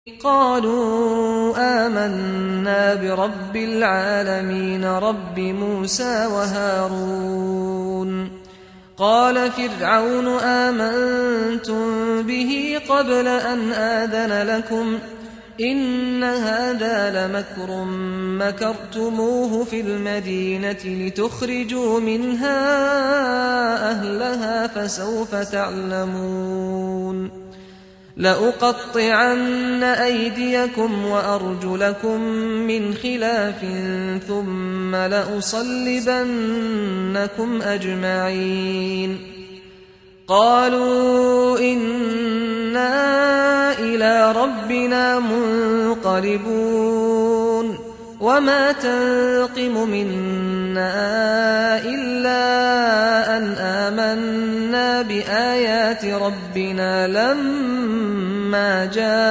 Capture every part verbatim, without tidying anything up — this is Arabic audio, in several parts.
قالوا آمنا برب العالمين رب موسى وهارون. قال فرعون آمنتم به قبل أن آذن لكم إن هذا لمكر مكرتموه في المدينة لتخرجوا منها أهلها فسوف تعلمون. لأقطعن أيديكم وأرجلكم من خلاف ثم لأصلبنكم أجمعين. قالوا إنا إلى ربنا منقلبون. وما تنقم منا إلا أن آمنا بآيات ربنا لما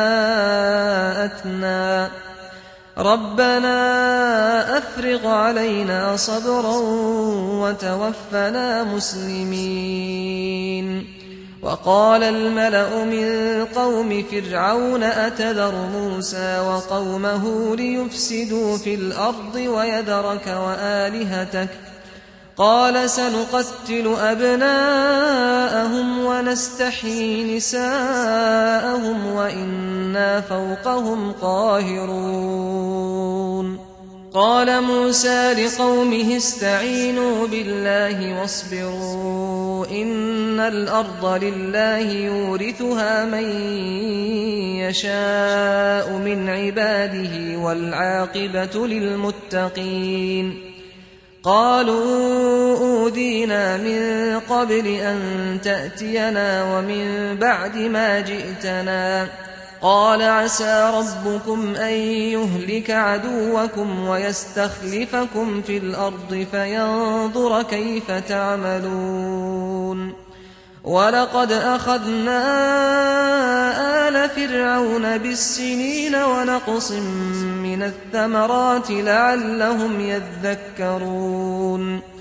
جاءتنا ربنا أفرغ علينا صبرا وتوفنا مسلمين. وقال الملأ من قوم فرعون أتذر موسى وقومه ليفسدوا في الأرض ويذرك وآلهتك قال سنقتل أبناءهم ونستحيي نساءهم وإنا فوقهم قاهرون. قال موسى لقومه استعينوا بالله واصبروا إن الأرض لله يورثها من يشاء من عباده والعاقبة للمتقين. قالوا أوذينا من قبل أن تأتينا ومن بعد ما جئتنا قال عسى ربكم أن يهلك عدوكم ويستخلفكم في الأرض فينظر كيف تعملون. ولقد أخذنا آل فرعون بالسنين ونقص من الثمرات لعلهم يذكرون.